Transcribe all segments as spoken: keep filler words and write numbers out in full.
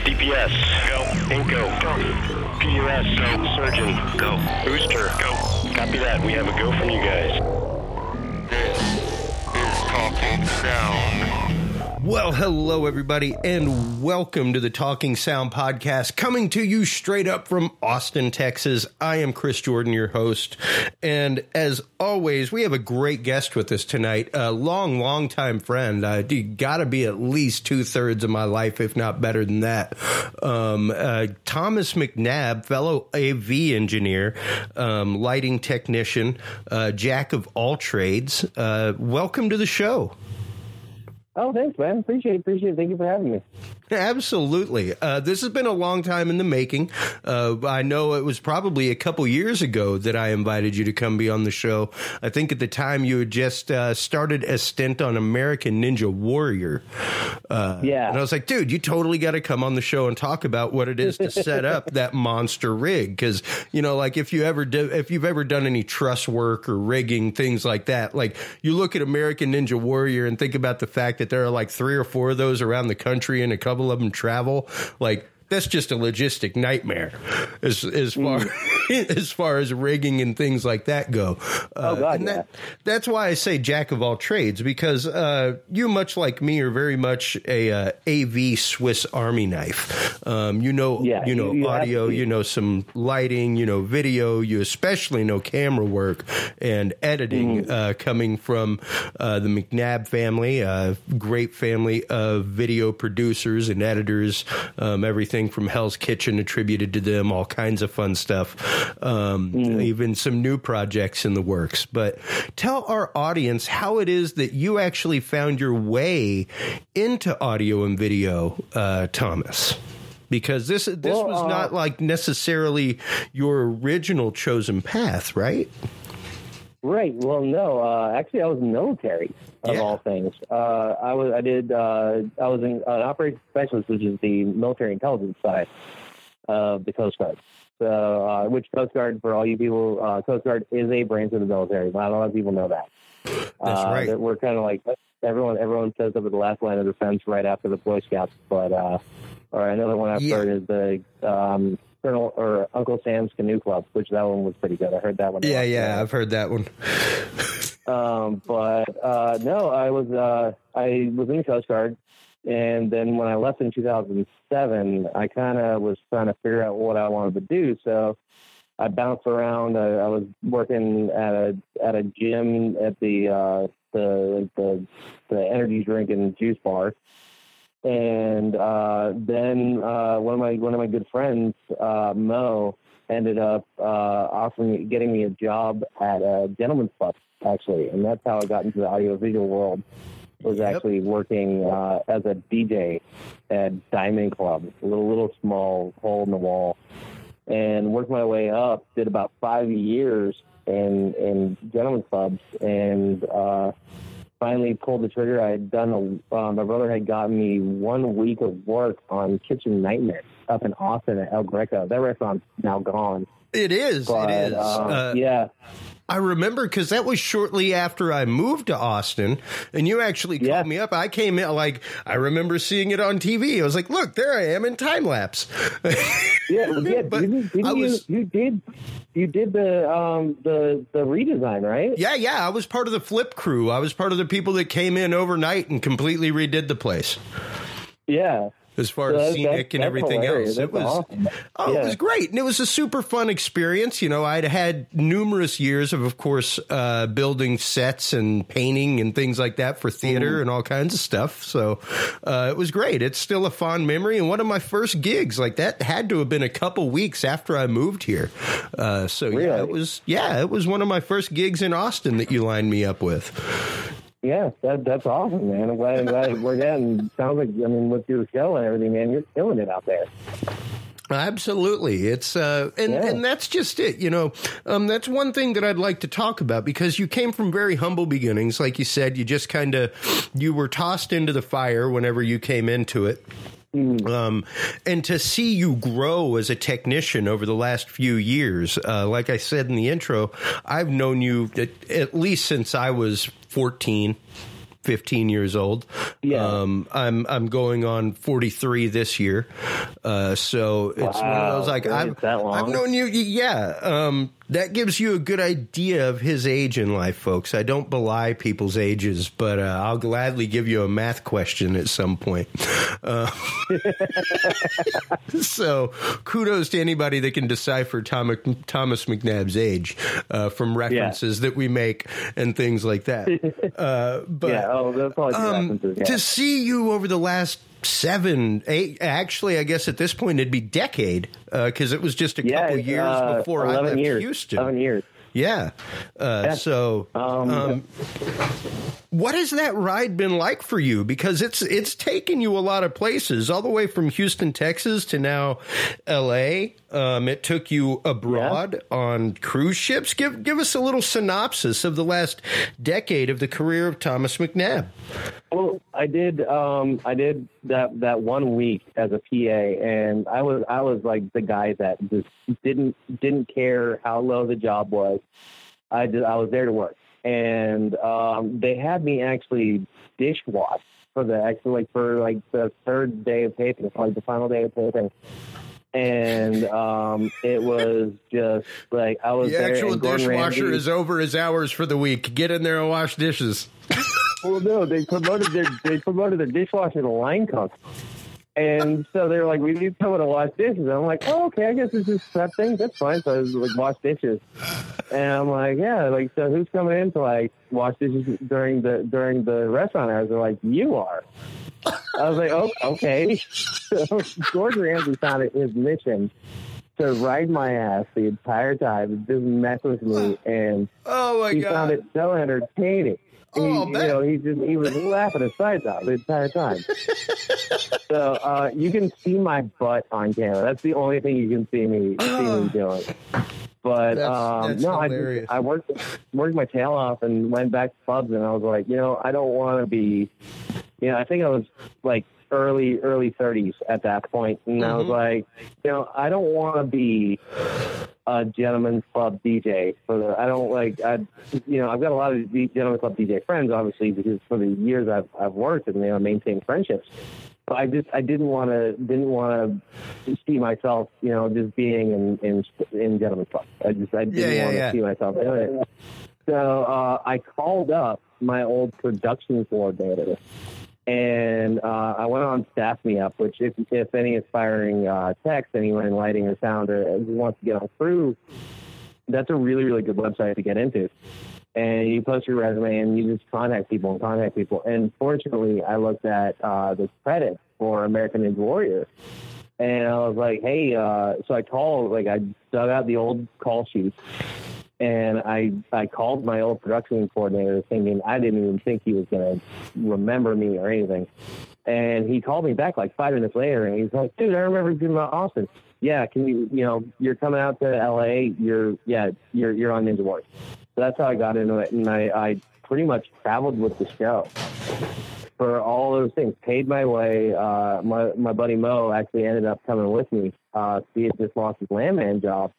C P S. Go. Inco. Go. P U S. Go. Surgeon. Go. Booster. Go. Copy that. We have a go from you guys. This is Talking Sound. Well, hello, everybody, and welcome to the Talking Sound podcast, coming to you straight up from Austin, Texas. I am Chris Jordan, your host, and as always, we have a great guest with us tonight, a long, long-time friend. Uh, you gotta be at least two-thirds of my life, if not better than that. Um, uh, Thomas McNabb, fellow A V engineer, um, lighting technician, uh, jack of all trades. Uh, welcome to the show. Oh, thanks, man. Appreciate it. Appreciate it. Thank you for having me. Absolutely. Uh, this has been a long time in the making. Uh, I know it was probably a couple years ago that I invited you to come be on the show. I think at the time you had just uh, started a stint on American Ninja Warrior. Uh, yeah. And I was like, dude, you totally got to come on the show and talk about what it is to set up that monster rig. Because, you know, like if you ever do, if you've ever done any truss work or rigging, things like that, like you look at American Ninja Warrior and think about the fact that there are like three or four of those around the country and a couple of them travel, like that's just a logistic nightmare as as far mm. as far as rigging and things like that go. Uh, oh God, and yeah. that, that's why I say jack of all trades, because uh, you, much like me, are very much a uh, A V Swiss Army knife. Um, you know, yeah, you know you, you audio, you know some lighting, you know video, you especially know camera work and editing. Mm. Uh, coming from uh, the McNabb family, a great family of video producers and editors, um, everything from Hell's Kitchen attributed to them, all kinds of fun stuff, um, mm. even some new projects in the works. But tell our audience how it is that you actually found your way into audio and video, uh, Thomas. Because this this well, was uh, not like necessarily your original chosen path, right? Right. Well, no. Uh, actually, I was military of yeah. all things. Uh, I was. I did. Uh, I was an, an operations specialist, which is the military intelligence side of the Coast Guard. So, uh, which Coast Guard, for all you people, uh, Coast Guard is a branch of the military. Not a lot of people know that. That's uh, right. We're kind of like everyone. Everyone says up at the last line of defense, right after the Boy Scouts. But uh, or another one I've yeah. heard is the. Um, Colonel or Uncle Sam's Canoe Club, which that one was pretty good. I heard that one. Yeah, yeah, there. I've heard that one. um, but uh, no, I was uh, I was in the Coast Guard, and then when I left in two thousand seven, I kind of was trying to figure out what I wanted to do. So I bounced around. I, I was working at a at a gym at the uh, the the the energy drink and juice bar. And uh, then uh, one of my one of my good friends, uh, Mo, ended up uh, offering getting me a job at a gentleman's club, actually, and that's how I got into the audiovisual world. Was yep. actually working uh, as a D J at Diamond Club, a little little small hole in the wall, and worked my way up. Did about five years in in gentlemen's clubs, and. Uh, Finally pulled the trigger. I had done a, uh, my brother had gotten me one week of work on Kitchen Nightmare up in Austin at El Greco. That restaurant's now gone. It is. But, it is. Uh, uh, yeah. I remember because that was shortly after I moved to Austin, and you actually called yeah. me up. I came in, like, I remember seeing it on T V. I was like, look, there I am in time lapse. yeah, yeah. but didn't, didn't I was, you, you did you did the um the the redesign, right? Yeah, yeah. I was part of the flip crew. I was part of the people that came in overnight and completely redid the place. Yeah. As far so as that's, scenic that's, and that's everything hilarious. else, that's it was awesome. oh, yeah. it was great, and it was a super fun experience. You know, I'd had numerous years of, of course, uh, building sets and painting and things like that for theater mm-hmm. and all kinds of stuff. So uh, it was great. It's still a fond memory, and one of my first gigs like that had to have been a couple weeks after I moved here. Uh, so really? yeah, it was yeah, it was one of my first gigs in Austin that you lined me up with. Yeah, that, that's awesome, man. I'm glad, I'm glad we're getting, sounds like, I mean, with your show and everything, man, you're killing it out there. Absolutely. It's, uh, and, yeah. and that's just it. You know, um, that's one thing that I'd like to talk about because you came from very humble beginnings. Like you said, you just kind of, you were tossed into the fire whenever you came into it. Um, and to see you grow as a technician over the last few years, uh, like I said in the intro, I've known you at, at least since I was fourteen. fifteen years old. Yeah. Um, I'm I'm going on forty-three this year. Uh, so it's one of those like Wow, I've, it's that long? I've known you. Yeah. Um, that gives you a good idea of his age in life, folks. I don't belie people's ages, but uh, I'll gladly give you a math question at some point. Uh, so kudos to anybody that can decipher Tom, Thomas McNabb's age uh, from references yeah. that we make and things like that. Uh, but yeah, oh, that's all um, references. Yeah. To see you over the last seven, eight, actually, I guess at this point it'd be decade because uh, it was just a yeah, couple years uh, before I left years. Houston. eleven years. Yeah. Uh, yeah. So, um, um, what has that ride been like for you? Because it's it's taken you a lot of places, all the way from Houston, Texas, to now L A. Um, it took you abroad yeah. on cruise ships. Give give us a little synopsis of the last decade of the career of Thomas McNabb. Well, I did. Um, I did that that one week as a P A, and I was I was like the guy that just didn't didn't care how low the job was. I just, I was there to work, and um, they had me actually dishwash for the actually like for like the third day of taping, like the final day of taping. And um, it was just like I was the there. actual and Gordon dishwasher Ramsay, is over his hours for the week. Get in there and wash dishes. Well, no, they promoted their they promoted their dishwasher to line cook, and so they were like, "We need someone to wash dishes." And I'm like, "Oh, okay, I guess it's just that thing. That's fine." So I was like, "Wash dishes," and I'm like, "Yeah, like so who's coming in to like wash dishes during the during the restaurant hours?" They're like, "You are." I was like, "Oh, okay." So Gordon Ramsay found it his mission to ride my ass the entire time, just mess with me, and oh my he God. found it so entertaining. He, Oh, you know, he just he was laughing his sides out the entire time. So uh, you can see my butt on camera. That's the only thing you can see me see me doing. But That's- um, that's no, I hilarious. just, I worked worked my tail off and went back to pubs, and I was like, you know, I don't want to be, you know, I think I was like early early thirties at that point, and I was Mhm. like, you know, I don't want to be a gentleman's club D J. For the, I don't like, I, you know, I've got a lot of D- gentleman's club D J friends, obviously, because for the years I've I've worked and you know maintained friendships. But I just I didn't want to didn't want to see myself, you know, just being in in, in gentleman's club. I just I didn't Yeah, yeah, want to yeah. see myself doing it. So uh, I called up my old production coordinator. And uh, I went on Staff Me Up, which if, if any aspiring uh, techs, anyone in lighting or sound or who wants to get on crew, that's a really, really good website to get into. And you post your resume and you just contact people and contact people. And fortunately, I looked at uh, the credits for American Ninja Warrior. And I was like, hey, uh, so I called, like I dug out the old call sheets. And I I called my old production coordinator thinking I didn't even think he was going to remember me or anything. And he called me back like five minutes later, and he's like, dude, I remember you about Austin. Yeah, can you, you know, you're coming out to L A. You're, yeah, you're you're on Ninja Warrior. So that's how I got into it. And I, I pretty much traveled with the show for all those things, paid my way. Uh, my, my buddy Mo actually ended up coming with me. Uh, he had just lost his landman job.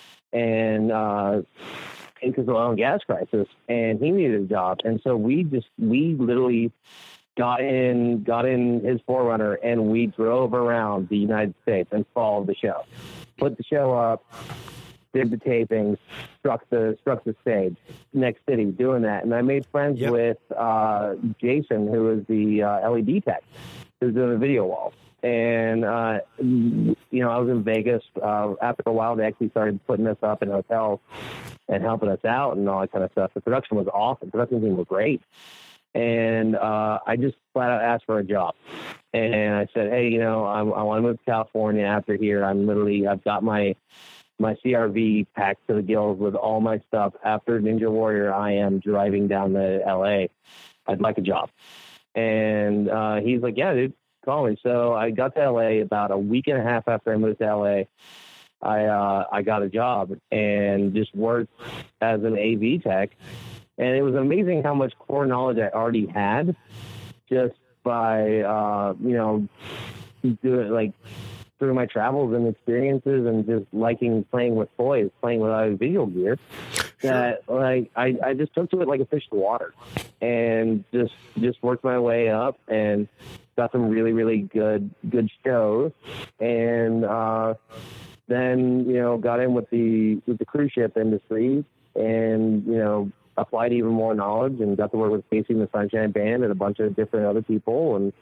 And uh, because of the oil and gas crisis, and he needed a job, and so we just we literally got in got in his four runner, and we drove around the United States and followed the show, put the show up, did the tapings, struck the struck the stage, next city, doing that, and I made friends Yep. with uh, Jason, who is the uh, L E D tech, who's doing the video walls. And, uh, you know, I was in Vegas. Uh, after a while, they actually started putting us up in hotels and helping us out and all that kind of stuff. The production was awesome. The production team was great. And uh, I just flat out asked for a job. And I said, hey, you know, I, I want to move to California after here. I'm literally, I've got my my C R V packed to the gills with all my stuff. After Ninja Warrior, I am driving down to L A. I'd like a job. And uh, he's like, yeah, dude. Call me. So I got to L A about a week and a half after I moved to L A. I uh, I got a job and just worked as an A V tech, and it was amazing how much core knowledge I already had just by uh, you know doing like through my travels and experiences and just liking playing with toys, playing with audio visual gear. that like I, I just took to it like a fish to water, and just just worked my way up and got some really really good good shows, and uh, then you know got in with the with the cruise ship industry, and you know applied even more knowledge and got to work with Casey and the Sunshine Band and a bunch of different other people, and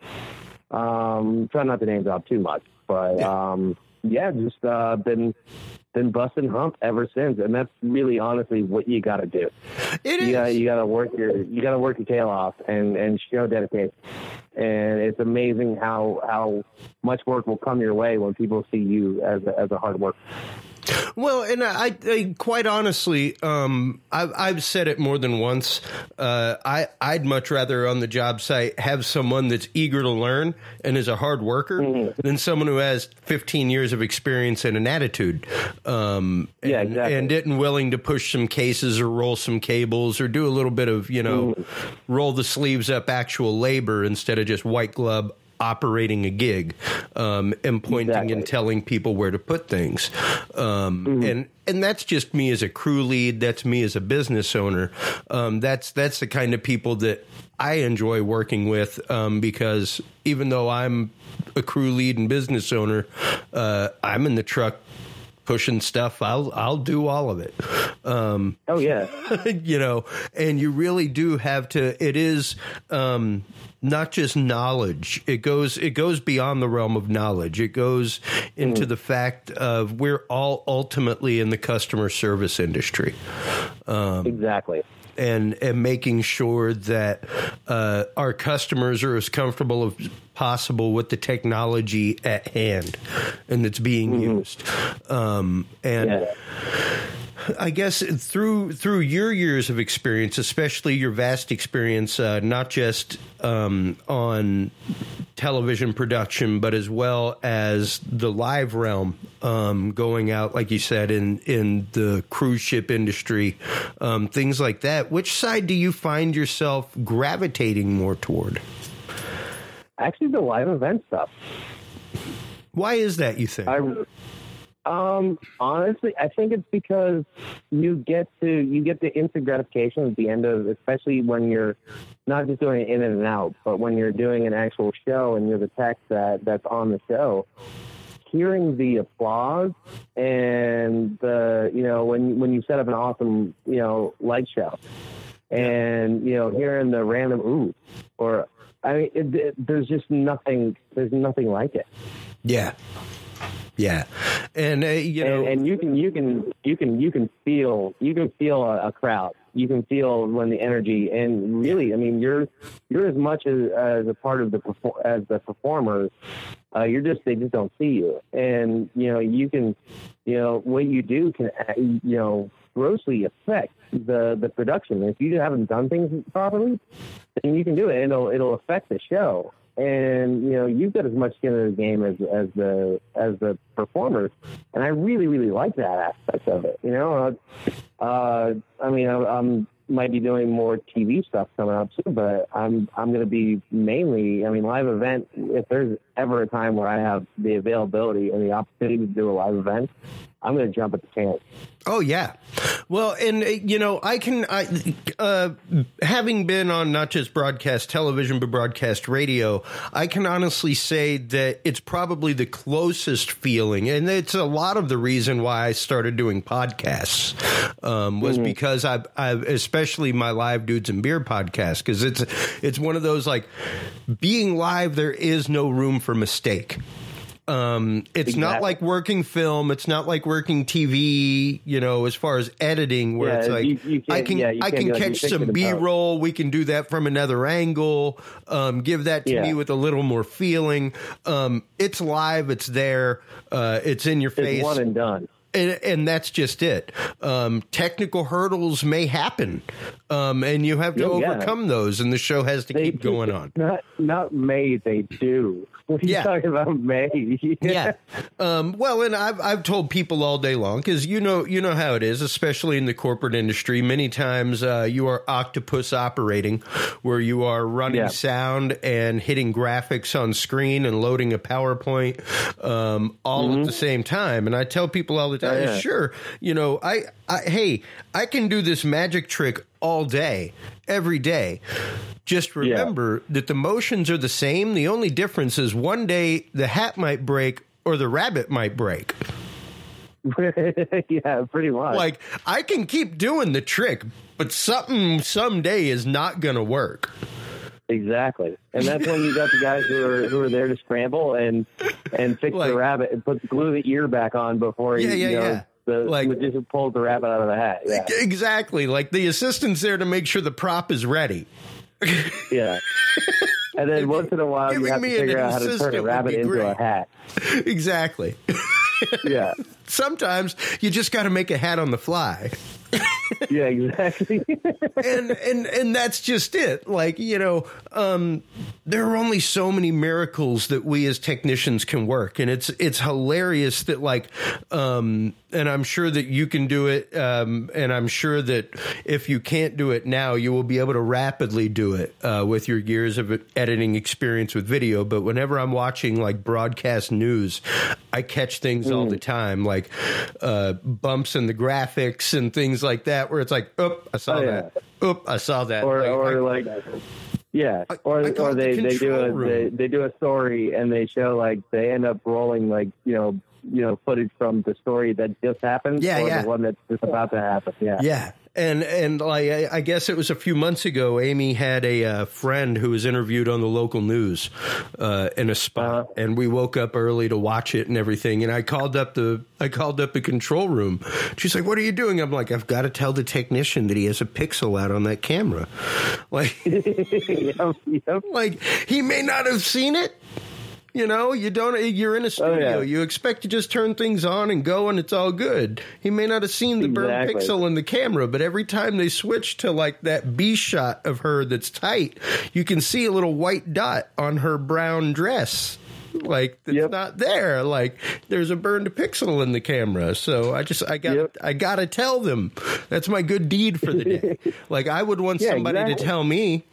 um, try not to name drop too much, but yeah, um, yeah just uh, been. been busting hump ever since, and that's really honestly what you got to do. It you is. Gotta, you got to work your you got to work your tail off and and show dedication. And it's amazing how how much work will come your way when people see you as a, as a hard worker. Well, and I, I quite honestly, um, I've, I've said it more than once. Uh, I, I'd much rather on the job site have someone that's eager to learn and is a hard worker mm-hmm. than someone who has fifteen years of experience and an attitude. Um, yeah, and, exactly. And isn't willing to push some cases or roll some cables or do a little bit of, you know, mm-hmm. roll the sleeves up actual labor instead of just white glove operating a gig, um, and pointing exactly. and telling people where to put things. Um, mm-hmm. and, and that's just me as a crew lead. That's me as a business owner. Um, that's, that's the kind of people that I enjoy working with, um, because even though I'm a crew lead and business owner, uh, I'm in the truck pushing stuff. I'll, I'll do all of it. Um, oh yeah. you know, and you really do have to, it is, um, not just knowledge. It goes it goes beyond the realm of knowledge. It goes into mm. the fact of we're all ultimately in the customer service industry. Um, exactly. And, and making sure that uh, our customers are as comfortable as possible with the technology at hand and that's being mm-hmm. used. Um, and yeah. I guess through through your years of experience, especially your vast experience, uh, not just um, on television production, but as well as the live realm, um, going out, like you said, in, in the cruise ship industry, um, things like that. Which side do you find yourself gravitating more toward? Actually, the live event stuff. Why is that, you think? I, Um, honestly, I think it's because you get to you get the instant gratification at the end of, especially when you're not just doing it in and out, but when you're doing an actual show and you're the tech that that's on the show. Hearing the applause and the you know when when you set up an awesome you know light show, and you know hearing the random ooh or I mean it, it, there's just nothing there's nothing like it. Yeah. Yeah, and uh, you know, and, and you can you can you can you can feel you can feel a, a crowd. You can feel when the energy, and really, I mean, you're you're as much as, as a part of the as the performers. Uh, you're just they just don't see you, and you know you can, you know what you do can you know grossly affect the the production. If you haven't done things properly, then you can do it. It'll it'll affect the show. And you know you've got as much skin in the game as as the as the performers, and I really really like that aspect of it. You know, uh, uh, I mean I I'm, might be doing more T V stuff coming up soon, but I'm I'm going to be mainly I mean live event. If there's ever a time where I have the availability and the opportunity to do a live event, I'm going to jump at the chance. Oh, yeah. Well, and, uh, you know, I can, I, uh, having been on not just broadcast television, but broadcast radio, I can honestly say that it's probably the closest feeling. And it's a lot of the reason why I started doing podcasts, um, was mm-hmm. because I've, I've, especially my Live Dudes and Beer podcast, because it's, it's one of those like being live, there is no room for mistake. Um, it's exactly. not like working film. It's not like working T V, you know, as far as editing where yeah, it's like, you, you I can, yeah, I can like catch some B-roll. We can do that from another angle. Um, give that to yeah. me with a little more feeling. Um, it's live. It's there. Uh, it's in your face. It's one and done. And, and that's just it. Um, technical hurdles may happen, um, and you have to oh, overcome yeah. those, and the show has to they keep do. going on. Not, not may, they do. What are you yeah. talking about, may? yeah. Um, well, and I've I've told people all day long, because you know you know how it is, especially in the corporate industry. Many times uh, you are octopus operating, where you are running yeah. sound and hitting graphics on screen and loading a PowerPoint um, all mm-hmm. at the same time. And I tell people all the time, that. Oh, yeah. Sure. You know, I, I, hey, I can do this magic trick all day, every day. Just remember yeah. that the motions are the same. The only difference is one day the hat might break or the rabbit might break. Yeah, pretty much. Like, I can keep doing the trick, but something someday is not going to work. Exactly. And that's when you got the guys who are who are there to scramble and and fix like, the rabbit and put glue the ear back on before yeah, you, yeah, you know, yeah. the like, magician pulls the rabbit out of the hat. Yeah. Exactly. Like the assistant's there to make sure the prop is ready. Yeah. And then once in a while you have to figure out how to turn a rabbit into great. a hat. Exactly. Yeah. Sometimes you just got to make a hat on the fly. Yeah, exactly. and and and that's just it. Like, you know, um, there are only so many miracles that we as technicians can work, and it's it's hilarious that like, um, and I'm sure that you can do it, um, and I'm sure that if you can't do it now, you will be able to rapidly do it uh, with your years of editing experience with video. But whenever I'm watching like broadcast news, I catch things mm. all the time, like uh, bumps in the graphics and things like that, where it's like, oop, I saw oh, that. Yeah. Oop, I saw that. Or, like, or I, like, yeah, I, or I or they, the they do a room. they, they do a story and they show like they end up rolling like you know you know footage from the story that just happened, yeah, or yeah. the one that's just about to happen. Yeah, yeah. And and like I, I guess it was a few months ago, Amy had a uh, friend who was interviewed on the local news uh, in a spot, uh-huh. and we woke up early to watch it and everything. And I called up the I called up the control room. She's like, "What are you doing?" I'm like, "I've got to tell the technician that he has a pixel out on that camera." Like, yep, yep. like he may not have seen it. You know, you don't, you're in a studio. Oh, yeah. You expect to just turn things on and go and it's all good. He may not have seen the exactly. burned pixel in the camera, but every time they switch to like that B shot of her that's tight, you can see a little white dot on her brown dress. Like it's yep. not there. Like there's a burned pixel in the camera. So I just, I got, yep. I got to tell them. That's my good deed for the day. Like I would want yeah, somebody exactly. to tell me.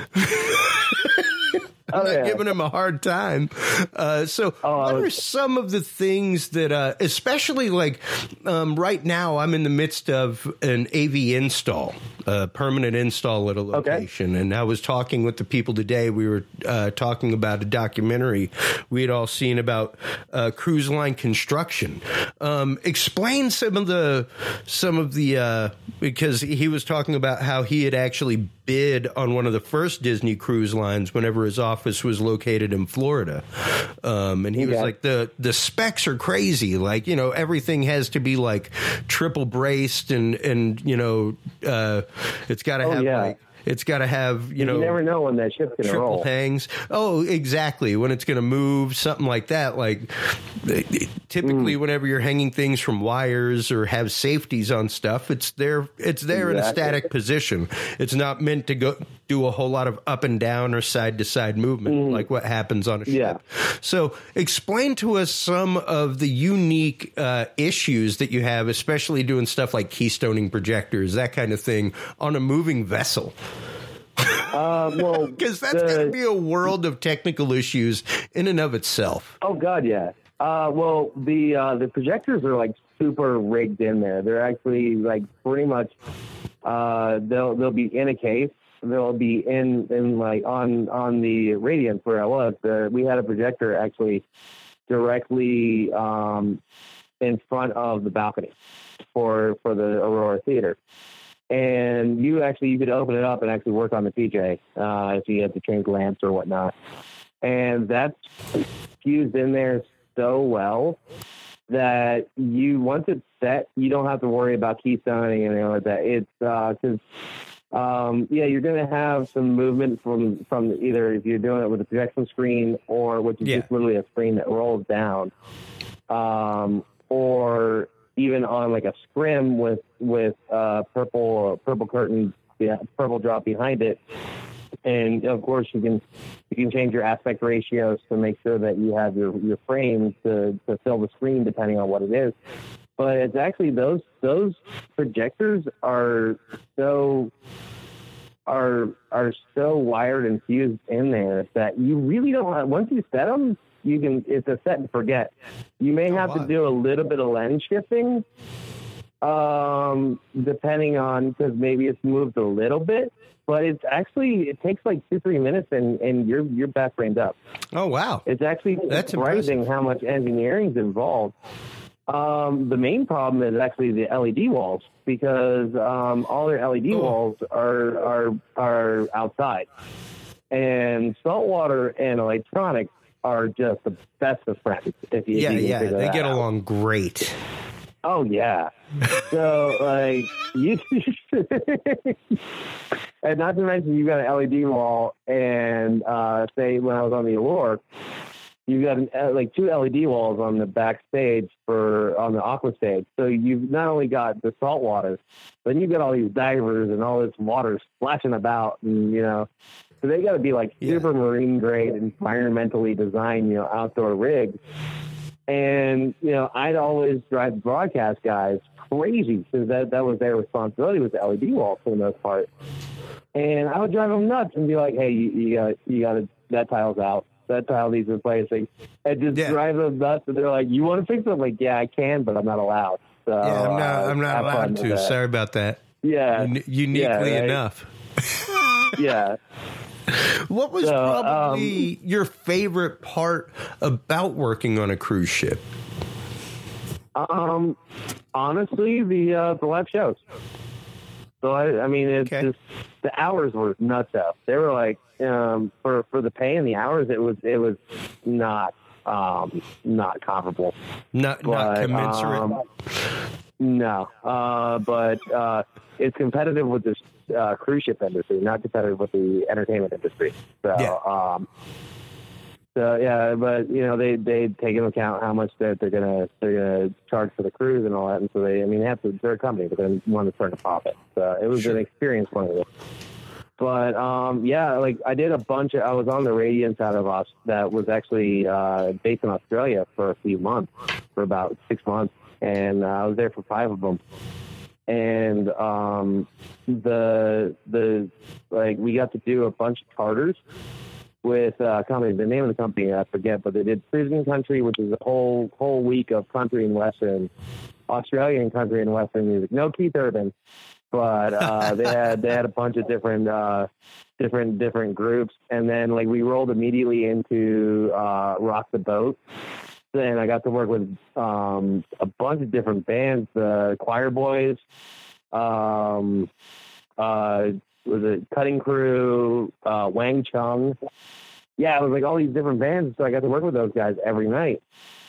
I'm oh, not yeah. giving him a hard time. Uh, so oh, what was... are some of the things that, uh, especially like um, right now, I'm in the midst of an A V install, a permanent install at a location. Okay. And I was talking with the people today. We were uh, talking about a documentary we had all seen about uh, cruise line construction. Um, explain some of the, some of the, uh, because he was talking about how he had actually bid on one of the first Disney cruise lines whenever his office was located in Florida. Um, and he yeah. was like, the, the specs are crazy. Like, you know, everything has to be like triple braced and, and, you know, uh, it's got to oh, have yeah. like, it's got to have, you know, you never know when that ship's going to triple roll. hangs. Oh, exactly. When it's going to move, something like that. Like typically, mm. whenever you're hanging things from wires or have safeties on stuff, it's there. It's there exactly. in a static position. It's not meant to go do a whole lot of up and down or side to side movement mm. like what happens on a ship. Yeah. So, explain to us some of the unique uh, issues that you have, especially doing stuff like keystoning projectors, that kind of thing, on a moving vessel. Uh, well, because that's going to be a world of technical issues in and of itself. Oh God, yeah. Uh, well, the uh, the projectors are like super rigged in there. They're actually like pretty much uh, they'll they'll be in a case. They'll be in in like on on the Radiance where I was. Uh, we had a projector actually directly um, in front of the balcony for for the Aurora Theater. And you actually, you could open it up and actually work on the P J uh, if you had to change lamps or whatnot. And that's fused in there so well that you, once it's set, you don't have to worry about keystoning and anything like that. It's because, uh, um, yeah, you're going to have some movement from, from either if you're doing it with a projection screen or which is yeah. just literally a screen that rolls down, um, or even on like a scrim with with uh, purple purple curtain, yeah, purple drop behind it, and of course you can you can change your aspect ratios to make sure that you have your your frame to, to fill the screen depending on what it is. But it's actually those those projectors are so are are so wired and fused in there that you really don't have, once you set them, you can, it's a set and forget. You may have wow. to do a little bit of lens shifting, um, depending on, because maybe it's moved a little bit, but it's actually, it takes like two, three minutes and, and you're, you're back framed up. Oh, wow. It's actually That's surprising impressive. how much engineering is involved. Um, the main problem is actually the L E D walls, because um, all their L E D Oh. walls are, are, are outside. And saltwater and electronics are just the best of friends. If you, Yeah, if you can yeah. figure They that get out. along great. Oh yeah. So like you, and not to mention you got an L E D wall, and uh, say when I was on the Allure, you got an, uh, like two L E D walls on the backstage for on the aqua stage. So you've not only got the salt water, but you got all these divers and all this water splashing about, and you know, so they got to be like Yeah. super marine grade, environmentally designed, you know, outdoor rigs. And, you know, I'd always drive broadcast guys crazy because that, that was their responsibility with the L E D walls for the most part. And I would drive them nuts and be like, hey, you, you got you got to, that tile's out. That tile needs replacing. And just Yeah. drive them nuts. And they're like, you want to fix it? I'm like, yeah, I can, but I'm not allowed. So, Yeah, I'm not, uh, I'm not have fun allowed with to. that. Sorry about that. Yeah. Un- uniquely yeah, right? enough. Yeah. What was So, probably um, your favorite part about working on a cruise ship? Um, honestly, the uh, the live shows. So I, I mean, it's Okay. just the hours were nuts up. They were like, um, for for the pay and the hours, it was it was not um not comparable. Not not But, commensurate. um, no, uh, but uh, it's competitive with this uh, cruise ship industry, not competitive with the entertainment industry. So, Yeah. um, so yeah, but you know, they they take into account how much that they're gonna they're gonna charge for the cruise and all that, and so they, I mean, they have to. They're a company, but they want to turn a profit. So it was Sure. an experience point of view. But um, yeah, like I did a bunch of. I was on the Radiance out of us that was actually uh, based in Australia for a few months, for about six months, and uh, I was there for five of them. And um, the the like we got to do a bunch of charters with uh, company. The name of the company I forget, but they did Cruising Country, which is a whole whole week of country and western, Australian country and western music. No Keith Urban, but uh, they had they had a bunch of different uh, different different groups, and then like we rolled immediately into uh, Rock the Boat. And I got to work with um, a bunch of different bands, the Choir Boys, um, uh, was it Cutting Crew, uh, Wang Chung. Yeah, it was like all these different bands. So I got to work with those guys every night.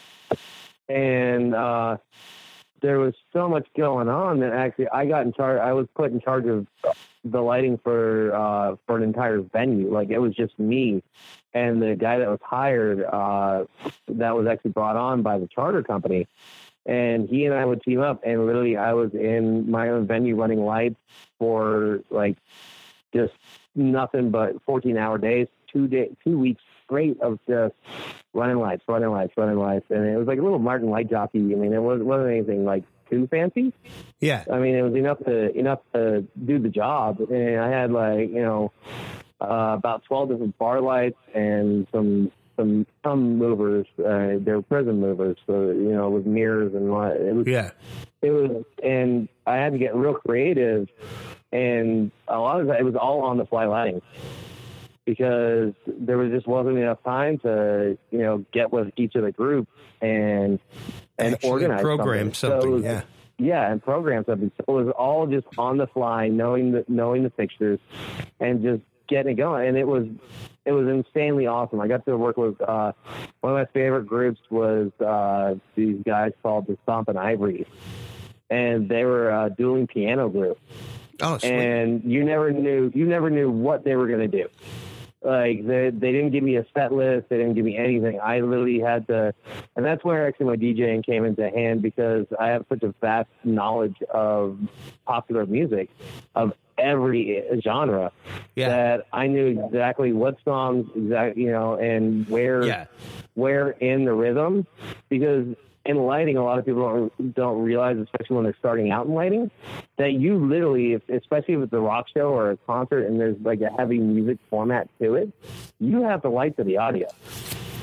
And uh, there was so much going on that actually I got in charge. I was put in charge of the lighting for uh, for an entire venue. Like it was just me and the guy that was hired, uh, that was actually brought on by the charter company. And he and I would team up, and literally I was in my own venue running lights for like just nothing but fourteen hour days, two day, two weeks straight of just running lights, running lights, running lights. And it was like a little Martin light jockey. I mean, it wasn't, wasn't anything like too fancy. Yeah. I mean, it was enough to, enough to do the job. And I had like, you know, uh, about twelve different bar lights and some, some, some movers, uh, they're prism movers. So, you know, with mirrors and what it was, Yeah. it was, and I had to get real creative, and a lot of that, it was all on the fly lighting because there was just wasn't enough time to, you know, get with each of the groups and, and Actually organize program something. something. So it was- yeah. Yeah, and program something. So it was all just on the fly, knowing the knowing the fixtures, and just getting it going. And it was it was insanely awesome. I got to work with uh, one of my favorite groups was uh, these guys called the Stompin' Ivories, and they were a dueling piano group. Oh, sweet. And you never knew you never knew what they were going to do. Like they they didn't give me a set list, they didn't give me anything. I literally had to, and that's where actually my DJing came into hand because I have such a vast knowledge of popular music of every genre Yeah. that I knew exactly what songs exactly, you know, and where Yeah. where in the rhythm, because in lighting, a lot of people don't, don't realize, especially when they're starting out in lighting, that you literally, if, especially if it's a rock show or a concert and there's like a heavy music format to it, you have to light to the audio.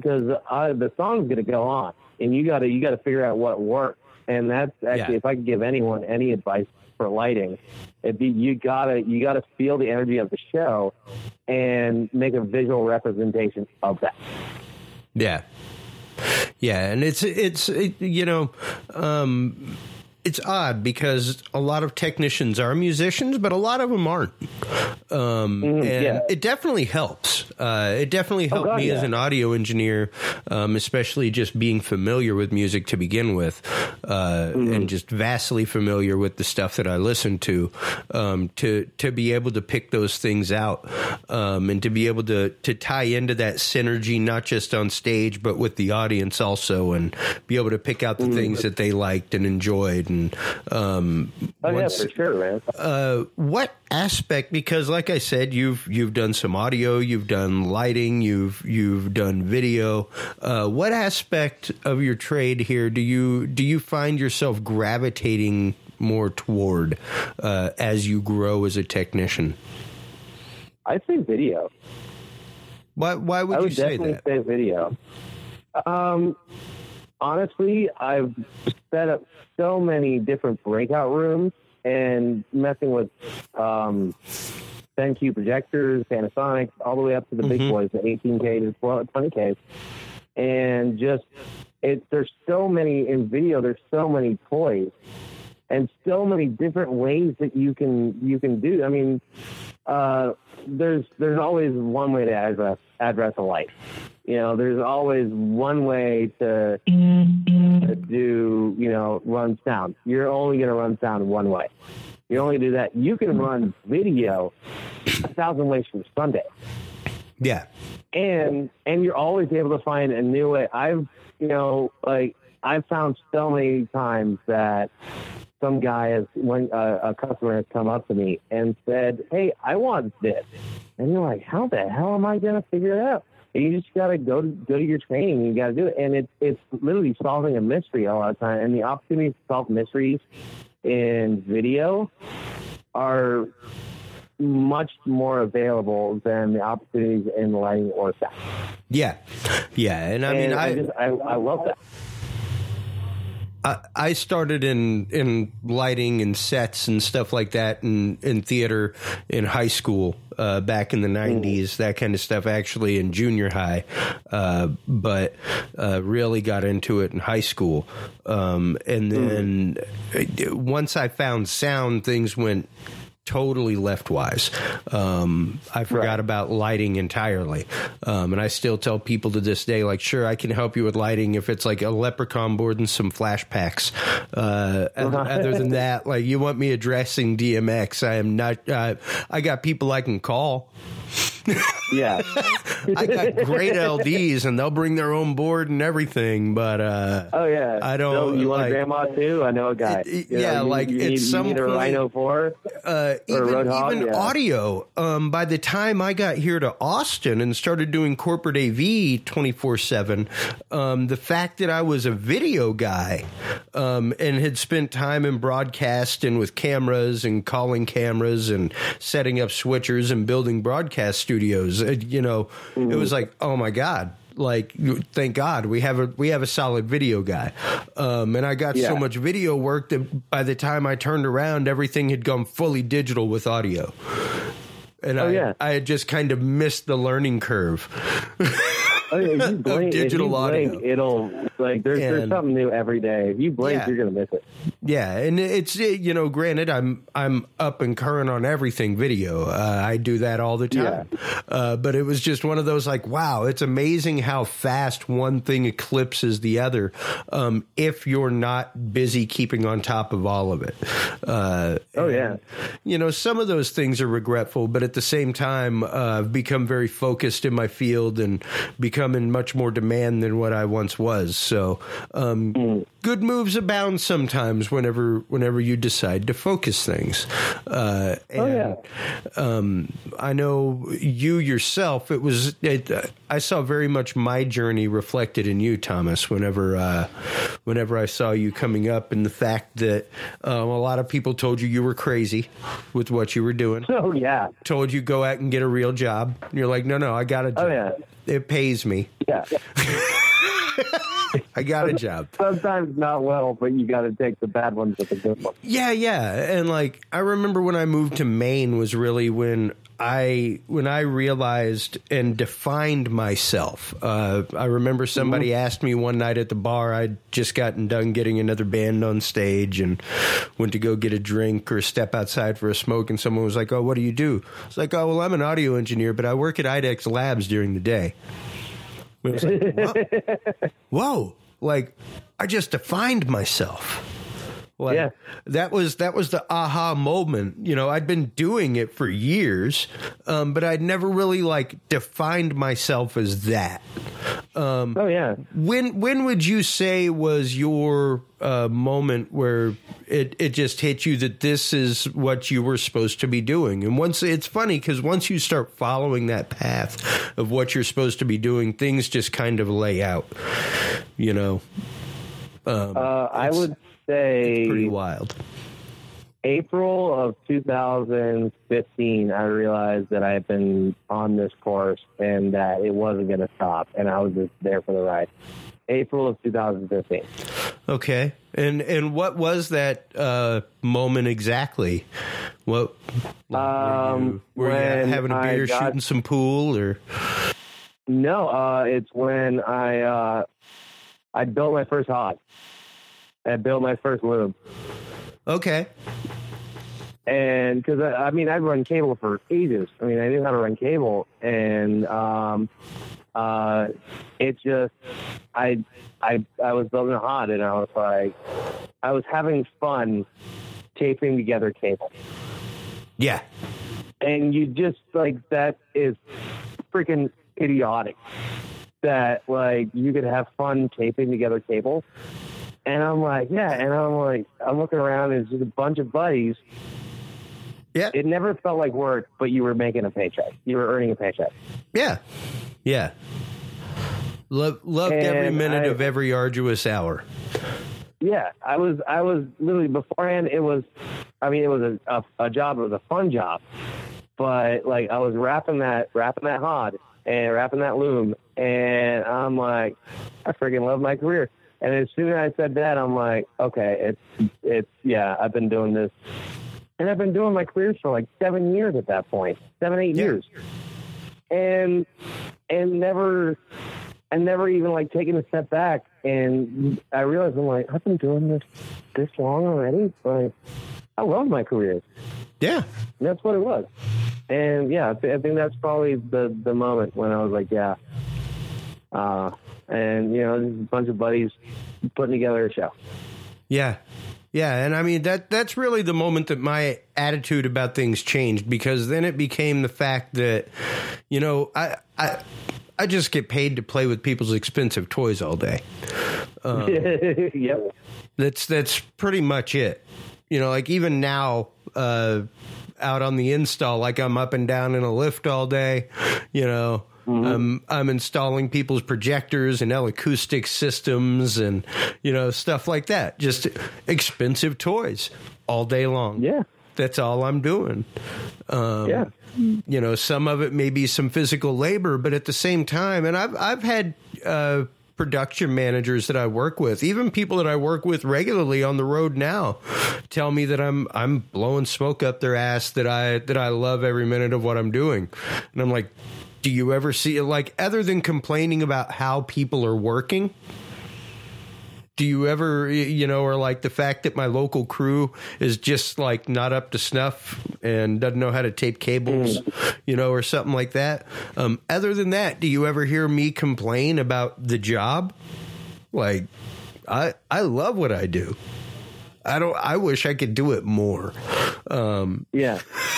because uh, the song's going to go on, and you got to you got to figure out what works. And that's actually, Yeah. if I could give anyone any advice for lighting, it'd be you gotta you gotta feel the energy of the show and make a visual representation of that. Yeah. Yeah, and it's it's it, you know, um, it's odd because a lot of technicians are musicians, but a lot of them aren't. Um, Mm, and yeah. it definitely helps. Uh, it definitely helped God, me yeah. as an audio engineer, um, especially just being familiar with music to begin with, uh, Mm-hmm. and just vastly familiar with the stuff that I listen to, um, to to be able to pick those things out, um, and to be able to to tie into that synergy, not just on stage but with the audience also, and be able to pick out the Mm-hmm. things that they liked and enjoyed. And um, Oh once- yeah, for sure, man. uh, what aspect? Because, like I said, you've you've done some audio, you've done lighting, you've you've done video. Uh, what aspect of your trade here do you do you find yourself gravitating more toward uh, as you grow as a technician? I'd say video. Why why would, I would you say definitely that? say video. Um, honestly, I've set up so many different breakout rooms and messing with um, BenQ projectors, Panasonic, all the way up to the big Mhm. boys, the eighteen K to twenty K. And just, it, there's so many, in video, there's so many toys and so many different ways that you can, you can do. I mean, uh, there's, there's always one way to address, address a light. You know, there's always one way to, to do, you know, run sound. You're only going to run sound one way. You only do that. You can run video a thousand ways from Sunday. Yeah. And, and you're always able to find a new way. I've, you know, like I've found so many times that some guy has, when uh, a customer has come up to me and said, "Hey, I want this." And you're like, how the hell am I going to figure it out? And you just got to go to go to your training. And you got to do it. And it's, it's literally solving a mystery a lot of time. And the opportunities to solve mysteries in video are much more available than the opportunities in lighting or sound. Yeah. Yeah. And I And mean, I, I, just, I, I love that. I, I started in, in lighting and sets and stuff like that in, in theater in high school, uh, back in the nineties, that kind of stuff, actually in junior high, uh, but uh, really got into it in high school. Um, and then mm. once I found sound, things went totally leftwise. Um, I forgot right. about lighting entirely. Um, and I still tell people to this day, like, sure, I can help you with lighting if it's like a Leprechaun board and some flash packs. Uh, other, other than that, like, you want me addressing D M X, I am not, uh, I got people I can call. Yeah. I got great L Ds and they'll bring their own board and everything, but uh oh yeah, I don't. So you want like, a grandma too? I know a guy. It, you yeah, know, you, like you it's need, some you need a point, Rhino four, uh, even Roadhog, even yeah. audio. Um, by the time I got here to Austin and started doing corporate A V twenty-four seven, um, the fact that I was a video guy um, and had spent time in broadcast and with cameras and calling cameras and setting up switchers and building broadcast studios, uh, you know, mm-hmm. it was like, oh my God. Like, thank God we have a we have a solid video guy, um, and I got yeah. so much video work that by the time I turned around, everything had gone fully digital with audio, and oh, I yeah. I had just kind of missed the learning curve. Oh, yeah, if you blink, digital if you audio. blink, it'll like there's, there's And- something new every day. If you blink, Yeah. you're gonna miss it. Yeah, and it's, you know, granted, I'm I'm up and current on everything video. Uh, I do that all the time. Uh, but it was just one of those like, wow, it's amazing how fast one thing eclipses the other um, if you're not busy keeping on top of all of it. Uh, Oh and, yeah. You know, some of those things are regretful, but at the same time, uh, I've become very focused in my field and become in much more demand than what I once was. So um, Mm. good moves abound sometimes whenever whenever you decide to focus things. Uh, and, Oh, yeah. Um, I know you yourself. It was. It, uh, I saw very much my journey reflected in you, Thomas. Whenever, uh, whenever I saw you coming up, and the fact that um, a lot of people told you you were crazy with what you were doing. Oh, yeah. Told you go out and get a real job. And you're like, no, no, I got a job. Oh, yeah. It pays me. Yeah. I got a job. Sometimes not well, but you got to take the bad ones with the good ones. Yeah, yeah. And like, I remember when I moved to Maine was really when I when I realized and defined myself. Uh, I remember somebody mm-hmm. asked me one night at the bar. I'd just gotten done getting another band on stage and went to go get a drink or step outside for a smoke. And someone was like, "Oh, what do you do?" I was like, "Oh, well, I'm an audio engineer, but I work at IDEX Labs during the day." It was like, whoa. Whoa. Like, I just defined myself. Like, yeah. That was that was the aha moment. You know, I'd been doing it for years, um, but I'd never really like defined myself as that. Um, oh yeah. When when would you say was your uh, moment where it it just hit you that this is what you were supposed to be doing? And once it's funny because once you start following that path of what you're supposed to be doing, things just kind of lay out. You know. Um, uh, I would. Say it's pretty wild. April of two thousand fifteen, I realized that I had been on this course and that it wasn't going to stop, and I was just there for the ride. April of two thousand fifteen. Okay, and and what was that uh, moment exactly? What um, were you, were you having a beer, got, shooting some pool, or no? Uh, it's when I uh, I built my first hod. I built my first loom. Okay. And because, I, I mean, I'd run cable for ages. I mean, I knew how to run cable. And um, uh, it just, I, I, I was building a hod, and I was like, I was having fun taping together cable. Yeah. And you just, like, that is freaking idiotic. That, like, you could have fun taping together cable. And I'm like, yeah. And I'm like, I'm looking around, and it's just a bunch of buddies. Yeah. It never felt like work, but you were making a paycheck. You were earning a paycheck. Yeah. Yeah. Love, loved and every minute I, of every arduous hour. Yeah. I was, I was literally beforehand. It was, I mean, it was a, a, a job. It was a fun job, but like I was wrapping that, wrapping that hod and wrapping that loom. And I'm like, I freaking love my career. And as soon as I said that, I'm like, okay, it's, it's, yeah, I've been doing this. And I've been doing my career for like seven years at that point, seven, eight yeah. years. And, and never, and never even like taking a step back. And I realized I'm like, I've been doing this this long already. Like, I love my career. Yeah. And that's what it was. And yeah, I, th- I think that's probably the, the moment when I was like, yeah. Uh, and, you know, there's a bunch of buddies putting together a show. Yeah. Yeah. And I mean, that that's really the moment that my attitude about things changed, because then it became the fact that, you know, I, I, I just get paid to play with people's expensive toys all day. Um, yep. That's, that's pretty much it. You know, like even now, uh, out on the install, like I'm up and down in a lift all day, you know. Mm-hmm. Um, I'm installing people's projectors and acoustic systems and, you know, stuff like that. Just expensive toys all day long. Yeah. That's all I'm doing. Um, yeah. You know, some of it may be some physical labor, but at the same time, and I've, I've had uh, production managers that I work with, even people that I work with regularly on the road now, tell me that I'm I'm blowing smoke up their ass, that I that I love every minute of what I'm doing. And I'm like, do you ever see it, like, other than complaining about how people are working? Do you ever, you know, or like the fact that my local crew is just like not up to snuff and doesn't know how to tape cables, you know, or something like that? Um, other than that, do you ever hear me complain about the job? Like, I I love what I do. I don't. I wish I could do it more. Um, yeah.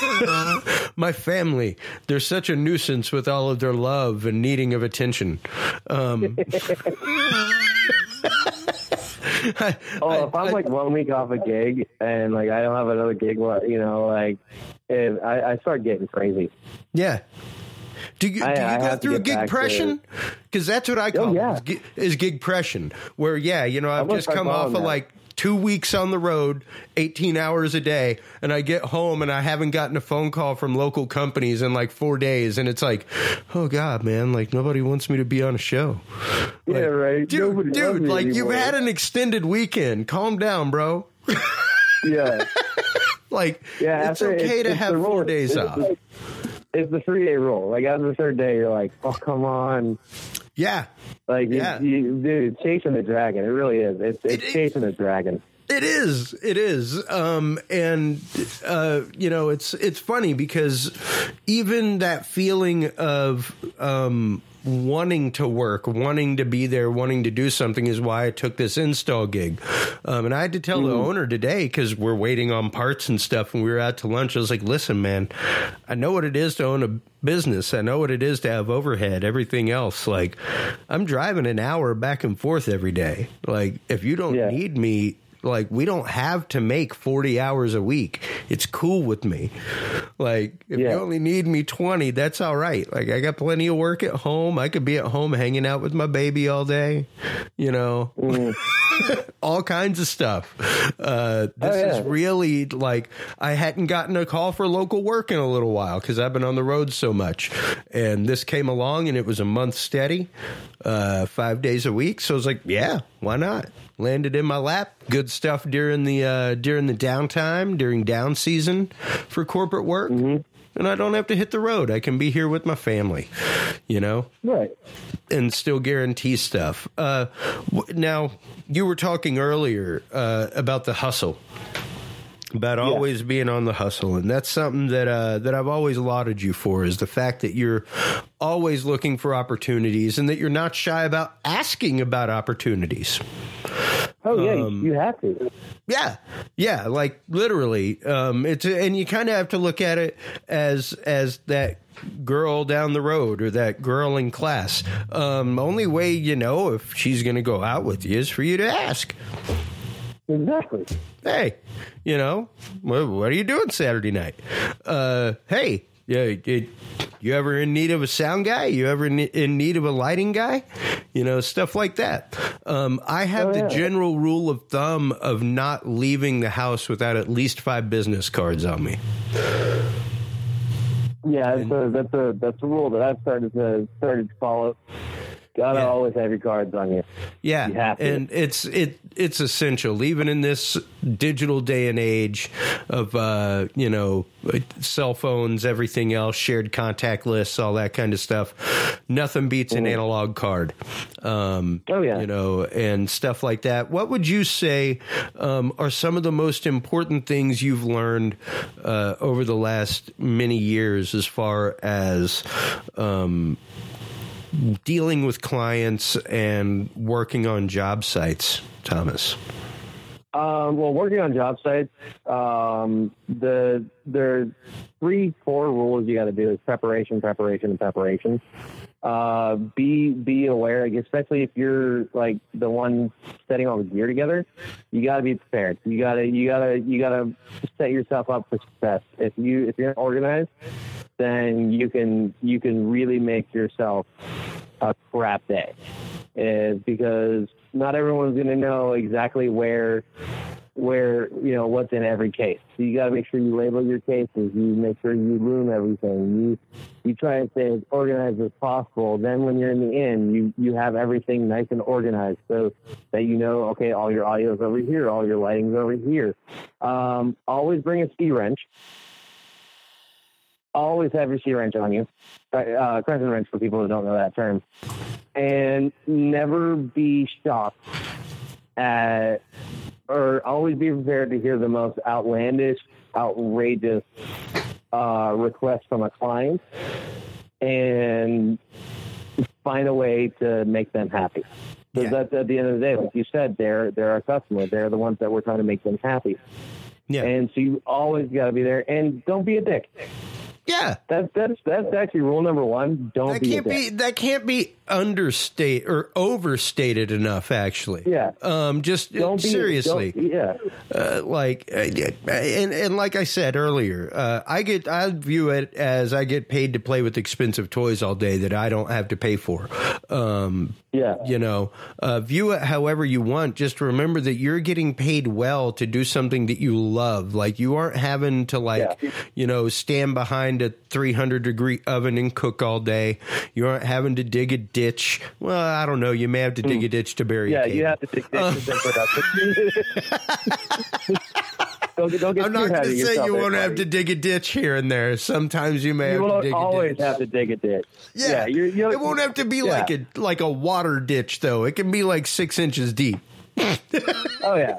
My family, they're such a nuisance with all of their love and needing of attention. Um, I, Oh, I, if I'm I- like one week off a gig and like I don't have another gig, well, you know, like if I, I start getting crazy. yeah. Do you, I- do you I go have to through get back to- gig-pression? Because that's what I call Oh, yeah. it, is gi- is gig-pression, where, yeah, you know, I've gonna just start come off calling of that. like two weeks on the road, eighteen hours a day, and I get home and I haven't gotten a phone call from local companies in like four days, and it's like, oh God, man, like nobody wants me to be on a show. Yeah, Like, right. Dude, Nobody loves dude, me like you've anymore. had an extended weekend. Calm down, bro. Yeah. Like, Yeah, it's after- okay it's- to it's have the four rule. days It's off. the- It's the three day rule. Like after the third day, you're like, oh come on, Yeah. like Yeah. you, you, dude, chasing the dragon. It really is. It's it's It- it- chasing the dragon. It is. It is. Um, and, uh, you know, it's, it's funny because even that feeling of, um, wanting to work, wanting to be there, wanting to do something is why I took this install gig. Um, and I had to tell the owner today, because we're waiting on parts and stuff, and we were out to lunch. I was like, listen, man, I know what it is to own a business. I know what it is to have overhead, everything else. Like, I'm driving an hour back and forth every day. Like, if you don't Yeah. need me, like, we don't have to make forty hours a week. It's cool with me. Like, if Yeah. you only need me twenty, that's all right. Like, I got plenty of work at home. I could be at home hanging out with my baby all day, you know, all kinds of stuff. Uh, this Oh, yeah. is really like, I hadn't gotten a call for local work in a little while because I've been on the road so much. And this came along and it was a month steady, uh, five days a week. So I was like, yeah, why not? Landed in my lap. Good stuff during the uh, during the downtime, during down season for corporate work. And I don't have to hit the road. I can be here with my family, you know, Right. and still guarantee stuff. Uh, w- now, you were talking earlier uh, about the hustle, about always being on the hustle, and that's something that uh, that I've always lauded you for, is the fact that you're always looking for opportunities and that you're not shy about asking about opportunities. Oh yeah, Um, you have to. Yeah, yeah, like literally. Um, it's and you kind of have to look at it as as that girl down the road or that girl in class. Um, only way you know if she's going to go out with you is for you to ask. Exactly. Hey, you know, what, what are you doing Saturday night? Uh, hey, yeah, it, you ever in need of a sound guy? You ever in, in need of a lighting guy? You know, stuff like that. Um, I have Oh, the yeah. general rule of thumb of not leaving the house without at least five business cards on me. Yeah, that's a, that's a that's a rule that I've started to started to follow. Gotta Yeah. always have your cards on you. Yeah, You have to. and it's it it's essential, even in this digital day and age of uh, you know, cell phones, everything else, shared contact lists, all that kind of stuff. Nothing beats an analog card. Um, Oh, yeah. you know, and stuff like that. What would you say um, are some of the most important things you've learned uh, over the last many years, as far as um, dealing with clients and working on job sites, Thomas? Um, well, working on job sites, um, the there's three, four rules you got to do is preparation, preparation, and preparation. Uh, be be aware, like, especially if you're like the one setting all the gear together. You got to be prepared. You gotta you gotta you gotta set yourself up for success. If you if you're not organized, then you can you can really make yourself a crap day. Is because not everyone's going to know exactly where, where you know what's in every case. So you got to make sure you label your cases. You make sure you room everything. You you try and stay as organized as possible. Then when you're in the end, you you have everything nice and organized, so that you know, okay, all your audio's over here, all your lighting's over here. Um, always bring a ski wrench. Always have your ski wrench on you. Uh, crescent wrench for people who don't know that term. And never be shocked at, or always be prepared to hear the most outlandish, outrageous uh, requests from a client, and find a way to make them happy. Because Yeah. that's at the end of the day, like you said, they're they're our customer. They're the ones that we're trying to make them happy. Yeah, And so you always got to be there, and don't be a dick. yeah. That's that's that's actually rule number one. Don't That be can't a be dick. that can't be understate or overstated enough, actually. Yeah. Um, just Don't be, seriously. don't- yeah. Uh, like, uh, and and like I said earlier, uh, I get I view it as I get paid to play with expensive toys all day that I don't have to pay for. Um, Yeah. you know, uh, view it however you want. Just remember that you're getting paid well to do something that you love. Like, you aren't having to, like, Yeah. you know, stand behind a three hundred degree oven and cook all day. You aren't having to dig a ditch. Well, I don't know. You may have to dig a ditch to bury Yeah, a cable. you have to dig ditches and production. don't, don't get I'm too not going ahead of to say yourself you there, won't have buddy. to dig a ditch here and there. Sometimes you may You have to will dig a always ditch. have to dig a ditch. Yeah, you're, you're, it won't have to be yeah. like a like a water ditch, though. It can be like six inches deep. Oh yeah.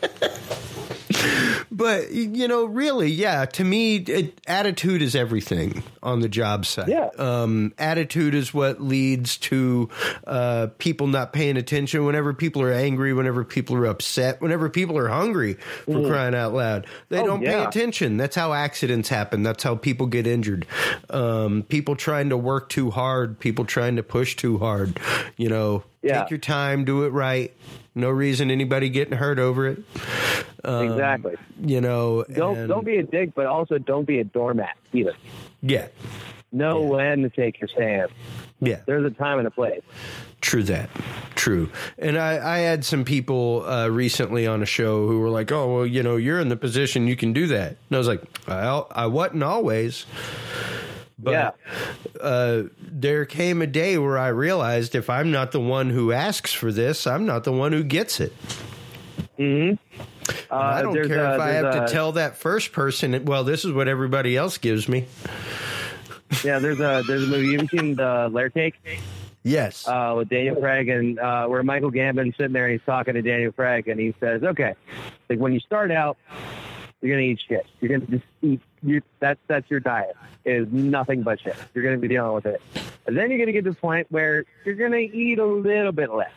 But, you know, really, yeah, to me, it, attitude is everything on the job site. Yeah. Um, attitude is what leads to uh, people not paying attention whenever people are angry, whenever people are upset, whenever people are hungry, for crying out loud. They Oh, don't pay yeah. attention. That's how accidents happen. That's how people get injured. Um, people trying to work too hard, people trying to push too hard. You know, Yeah. take your time, do it right. No reason anybody getting hurt over it. Um, Exactly. You know, Don't and- don't be a dick, but also don't be a doormat either. yeah, Know Yeah. when to take your stand. yeah. There's a time and a place. True that. True. And I, I had some people uh, recently on a show who were like, oh, well, you know, you're in the position you can do that. And I was like, well, I wasn't always. But Yeah. uh, there came a day where I realized if I'm not the one who asks for this, I'm not the one who gets it. Mm-hmm. Uh, I don't there's care a- if I there's have a- to tell that first person, well, this is what everybody else gives me. Yeah, there's a there's a movie. Have you seen the Layer Cake Yes. uh, with Daniel Craig and uh, where Michael Gambon's sitting there and he's talking to Daniel Craig and he says, "Okay, like when you start out, you're gonna eat shit. You're gonna just eat. You, that's that's your diet. It is nothing but shit. You're gonna be dealing with it. And then you're gonna get to the point where you're gonna eat a little bit less."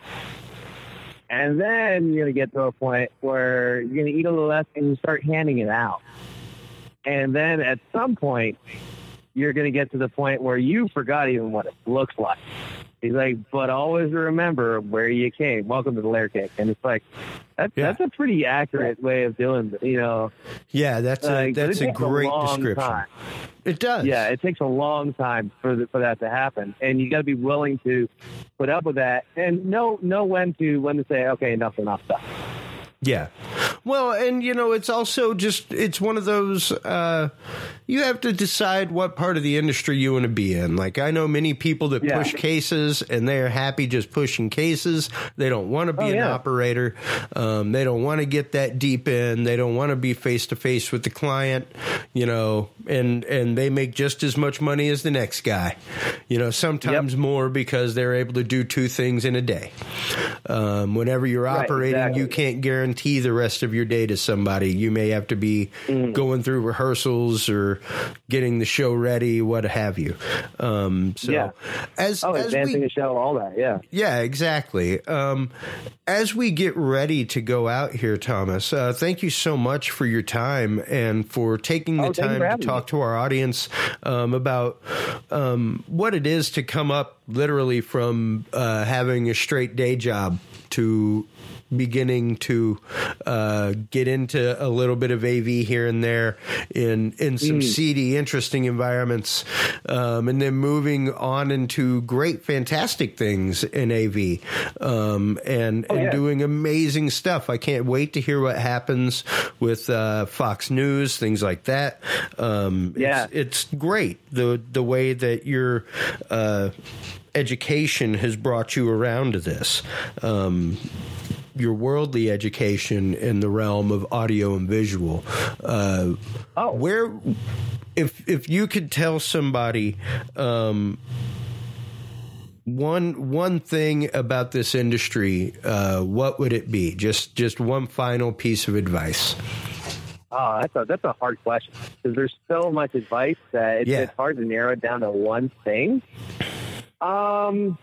And then you're going to get to a point where you're going to eat a little less and you start handing it out. And then at some point, you're going to get to the point where you forgot even what it looks like. He's like, but always remember where you came. Welcome to the layer cake. And it's like, that's, Yeah. that's a pretty accurate way of doing it, you know. yeah, that's a, Like, but that's it a takes great long description. time. It does. Yeah, it takes a long time for the, for that to happen, and you got to be willing to put up with that and know know when to when to say, okay, enough, enough stuff. Yeah. Well, and, you know, it's also just, it's one of those, uh, you have to decide what part of the industry you want to be in. Like, I know many people that Yeah. push cases and they're happy just pushing cases. They don't want to be Oh, an yeah. operator. Um, they don't want to get that deep in. They don't want to be face to face with the client, you know, and, and they make just as much money as the next guy, you know, sometimes more because they're able to do two things in a day. Um, whenever you're Right, operating, exactly. you can't guarantee the rest of your day to somebody. You may have to be Mm. going through rehearsals or getting the show ready, what have you. Um, so Yeah. as, Oh, as advancing we, the show, all that, yeah. yeah, exactly. Um, as we get ready to go out here, Thomas, uh, thank you so much for your time and for taking the Oh, thank you time for to having talk me. to our audience um, about um, what it is to come up literally from uh, having a straight day job to beginning to uh, get into a little bit of A V here and there in in some Mm. seedy, interesting environments, um, and then moving on into great, fantastic things in A V, um, and, Oh, and yeah. doing amazing stuff. I can't wait to hear what happens with uh, Fox News, things like that. Um, Yeah. it's, it's great the the way that your uh, education has brought you around to this. Um, your worldly education in the realm of audio and visual. Uh, Oh. where, if if you could tell somebody um, one one thing about this industry, uh, what would it be? Just just one final piece of advice. Oh, that's a that's a hard question because there's so much advice that it's, Yeah. it's hard to narrow it down to one thing. Um,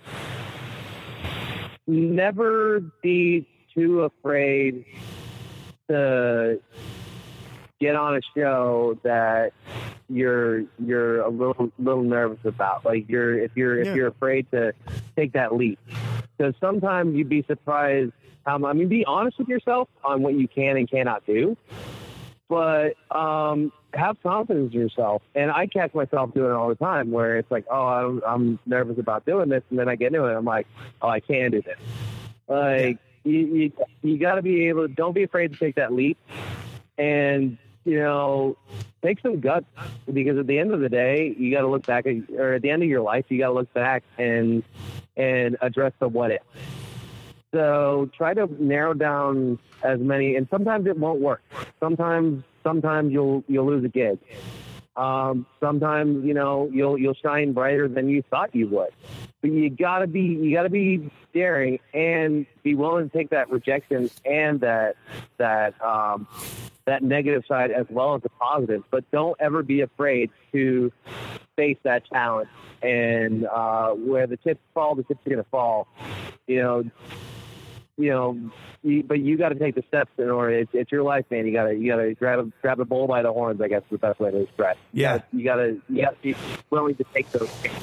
never be too afraid to get on a show that you're you're a little little nervous about. Like you're if you're if Yeah. you're afraid to take that leap. So sometimes you'd be surprised how I mean, be honest with yourself on what you can and cannot do, but um, have confidence in yourself. And I catch myself doing it all the time, where it's like, oh, I'm, I'm nervous about doing this, and then I get into it, and I'm like, oh, I can do this. Like you, you, you got to be able. Don't be afraid to take that leap, and you know, take some guts, because at the end of the day, you got to look back at, or at the end of your life, you got to look back and and address the what if. So try to narrow down as many, and sometimes it won't work. Sometimes, sometimes you'll you'll lose a gig. Um, sometimes, you know, you'll you'll shine brighter than you thought you would. But you gotta be you gotta be daring and be willing to take that rejection and that that um, that negative side as well as the positive. But don't ever be afraid to face that challenge. And uh, where the chips fall, the chips are gonna fall. You know. You know, you, but you got to take the steps in order. It's, it's your life, man. You got to you got to grab a, grab a bull by the horns. I guess is the best way to describe it. Yeah. You got to you got to be willing to take those things.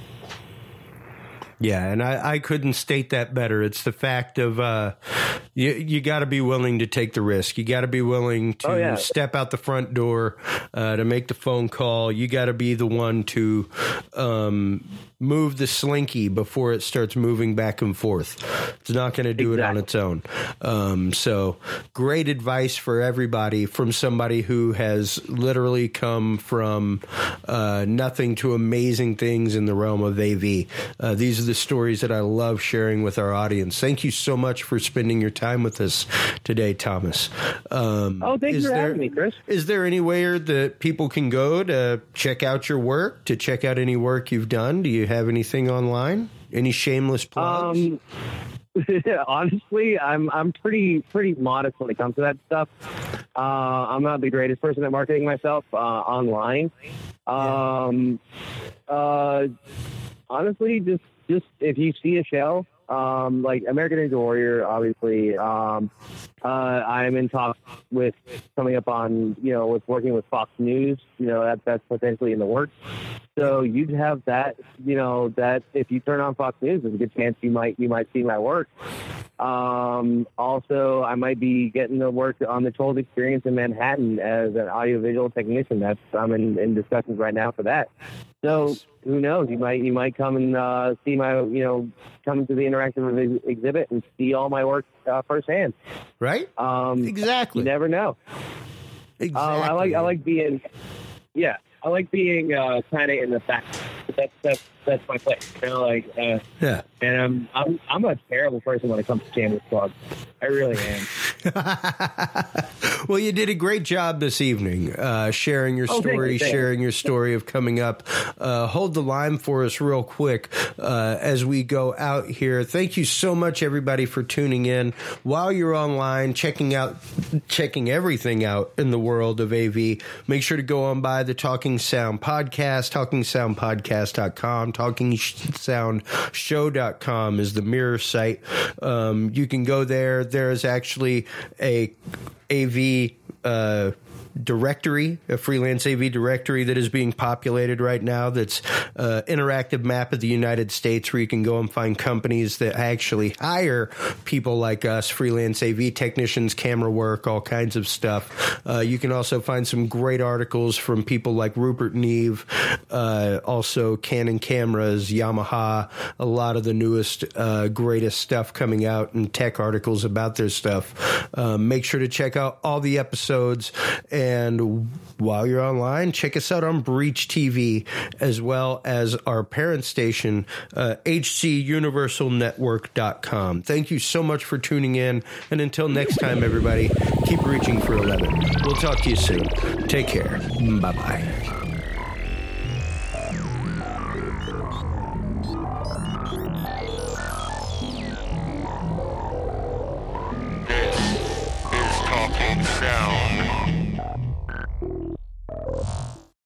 Yeah, and I, I couldn't state that better. It's the fact of uh, you you got to be willing to take the risk. You got to be willing to Oh, yeah. step out the front door, uh, to make the phone call. You got to be the one to um, move the slinky before it starts moving back and forth. It's not going to do it on its own. Um, so great advice for everybody from somebody who has literally come from uh, nothing to amazing things in the realm of A V. Uh, these are the stories that I love sharing with our audience. Thank you so much for spending your time with us today, Thomas. Um, Oh, thanks is for there, having me, Chris. Is there anywhere that people can go to check out your work, to check out any work you've done? Do you have anything online? Any shameless plugs? Um, honestly, I'm I'm pretty pretty modest when it comes to that stuff. Uh, I'm not the greatest person at marketing myself uh, online. Um, uh, honestly, just just if you see a show, um, like American Ninja Warrior, obviously, um, uh, I'm in talks with coming up on, you know, with working with Fox News. You know, that that's potentially in the works. So you'd have that, you know, that if you turn on Fox News, there's a good chance you might you might see my work. Um, also, I might be getting to work on the Trolls Experience in Manhattan as an audiovisual technician. That's I'm in, in discussions right now for that. So who knows? You might you might come and uh, see my you know come to the interactive ex- exhibit and see all my work uh, firsthand. Right? Um, Exactly. You never know. Exactly. Um, I like I like being yeah I like being uh, kind of in the back. That's that's that's my place. You know, like uh, Yeah. and I'm I'm I'm a terrible person when it comes to Shameless Plug. I really am. Well, you did a great job this evening, uh, sharing your Oh, thank you, story, thank you. sharing your story of coming up. Uh, hold the line for us real quick uh, as we go out here. Thank you so much, everybody, for tuning in. While you're online, checking out, checking everything out in the world of A V, make sure to go on by the Talking Sound Podcast, talking sound podcast dot com, talking sound show dot com is the mirror site. Um, you can go there. There's actually a A V uh, directory, a freelance A V directory that is being populated right now. That's uh, interactive map of the United States, where you can go and find companies that actually hire people like us, freelance A V technicians, camera work, all kinds of stuff. Uh, you can also find some great articles from people like Rupert Neve, uh, also Canon cameras, Yamaha, a lot of the newest, uh, greatest stuff coming out, and tech articles about their stuff. Um, make sure to check out all the episodes. And while you're online, check us out on Breach T V, as well as our parent station, uh, H C Universal Network dot com. Thank you so much for tuning in. And until next time, everybody, keep reaching for eleven. We'll talk to you soon. Take care. Bye-bye.